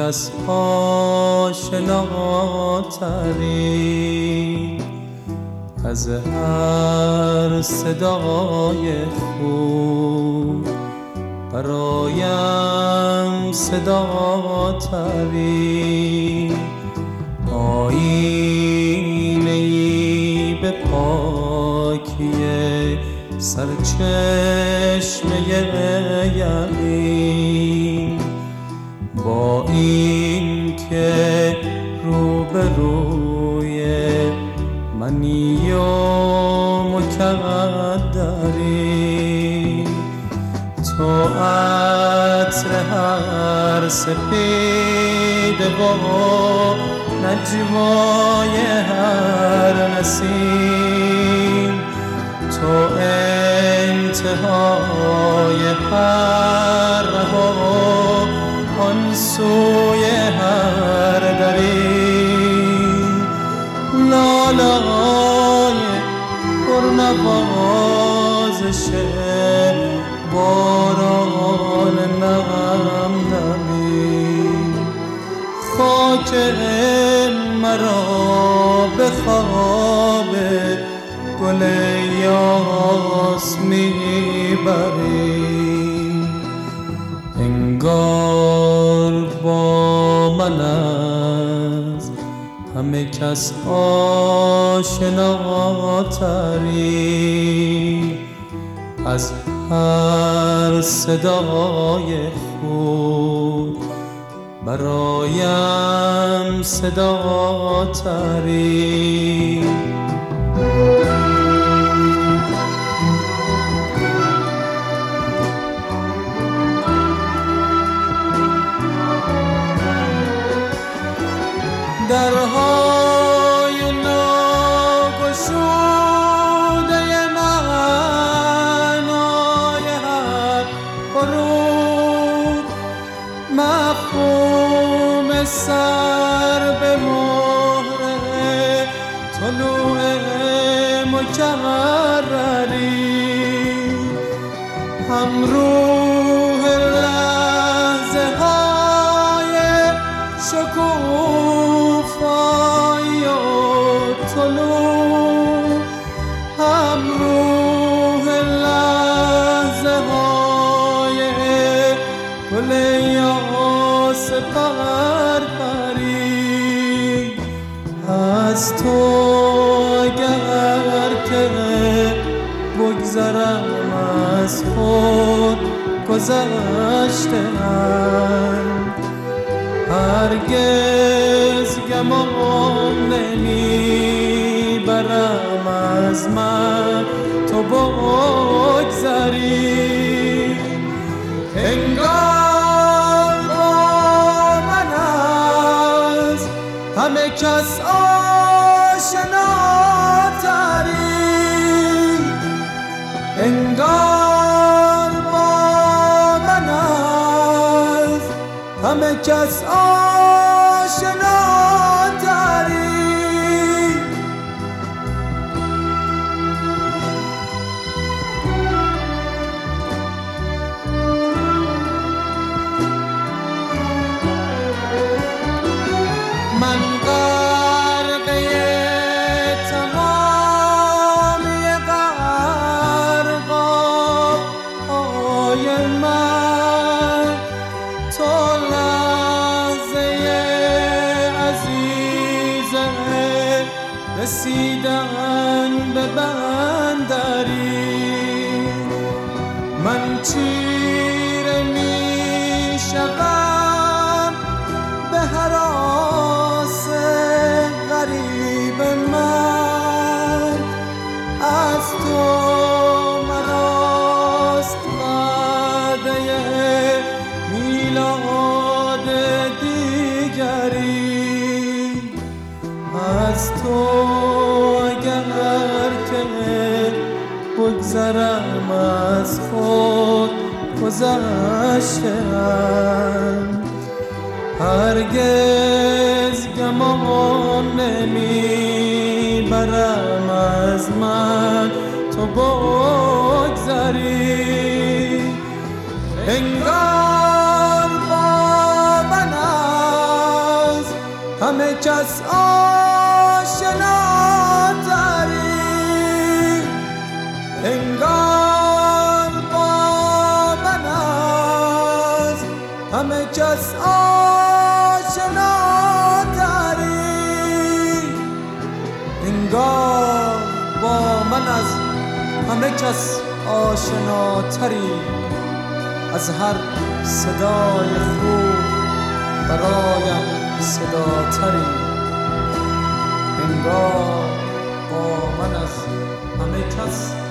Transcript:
کس آشناتری از هر صدای خوب، برایم صداتری. آیینه‌ای به پاکی سرچشمه یقین، با این که روبروی منی و مکدری. تو عطر هر سپیده و نجوای هر نسیم، تو انتهای هر ره و آن سوی هر دری. لالای پرنوازش باران نغم نمی، خاک مرا به خواب گل یاس میبری. انگار با من از همه کس آشناتری، از هر صدای خود برایم صداتری. درهای ناگشوده معنای حق فرود، مفهوم سر به مهر طلوع مکرری. هم روح لحظه های شکوفایی و طلوع، هم روح لحظه های گل یاس پرپری. از تو اگر که بگذرم از خود گذشته‌ام، هرگز گمان نمیبرم از من تو بگذری. انگار با من از همه کس آشناتری، انگار با من از همه کس آشناتری. من غرقه تمامی غرق‌های من، تو لحظه عزیز رسیدن به بندری. من چیره می شوم به هراس غریب من، از تو مراست وعده میلاد دیگری. از تو اگر که بگذرم از خود گذشته‌ام، هرگز گمان نمیبرم از من تو بگذری. انگار با من همه کس آشناتری، انگار با من است. همه کس آشناتری، انگار با من است. همه کس آشناتری، از هر صدای خوب برایم صداتری، انگار با من است. همه کس